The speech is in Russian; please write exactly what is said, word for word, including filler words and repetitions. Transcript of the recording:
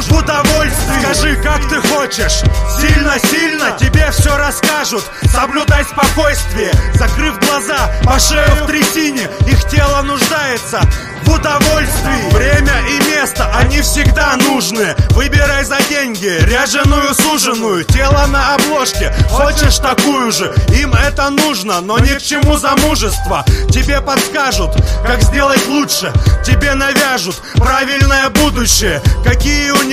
в удовольствии. Скажи, как ты хочешь, сильно-сильно тебе все расскажут. Соблюдай спокойствие, закрыв глаза, по шею в трясине. Их тело нуждается в удовольствии. Время и место, они всегда нужны. Выбирай за деньги ряженую суженую. Тело на обложке, хочешь такую же. Им это нужно, но ни к чему замужество. Тебе подскажут, как сделать лучше. Тебе навяжут правильное будущее. Какие у них